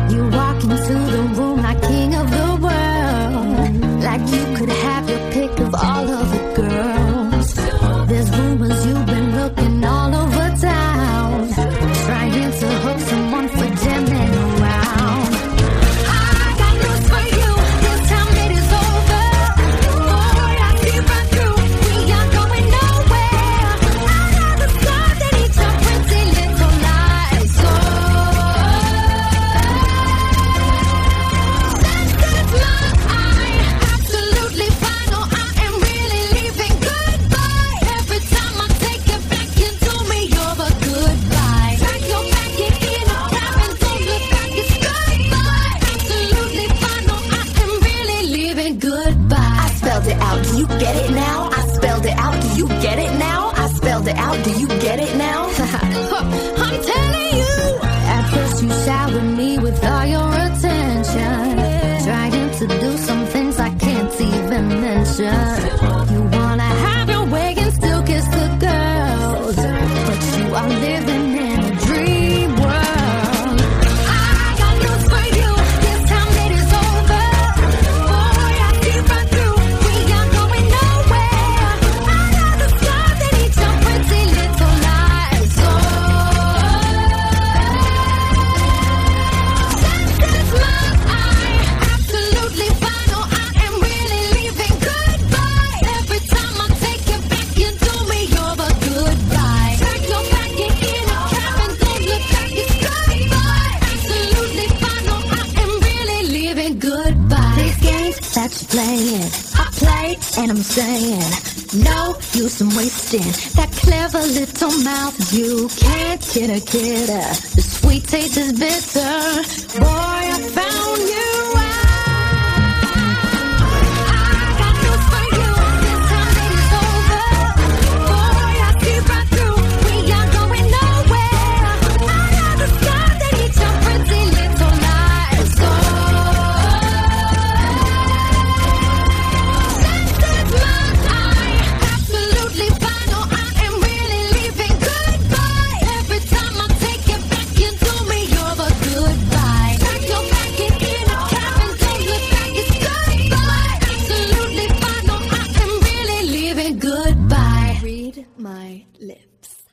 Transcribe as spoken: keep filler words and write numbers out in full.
You walk into the room like king of the world, like you could have your pick of all of the girls. There's rumors you've been looking all over town, trying to hook someone for jamming around. I got news for you, this time it is over. Boy, I see right through, we are going nowhere. I got the scars that eat your pretty little lies. So that's my absolutely final. I am really leaving. Goodbye. Every time I take it back into me, you're a goodbye. Pack your bag, get in a cab, and don't look back. It's goodbye. Absolutely final. I am really leaving. Goodbye. I spelled it out, do you get it now? I spelled it out, do you get it now? I spelled it out, do you get it now? I'm telling you. At first you showered me with all your attention, trying to do some things I can't even mention. You wanna have your way and still kiss the girls, but you are living in a dream world. I got news for you, this time it is over. Boy, I see right through, we are going nowhere. I got the scars that eat your pretty little lies. So that's my absolutely final. I am really leaving. Goodbye. Every time I take it back into me, you're a goodbye. Pack your bag, get in a cab, and don't look back. It's goodbye. Absolutely final. I am really leaving. Goodbye. These games that you're playing, I play and I'm saying no use in wasting that clever little mouth. You can't kid a kidder. The sweet taste is bitter.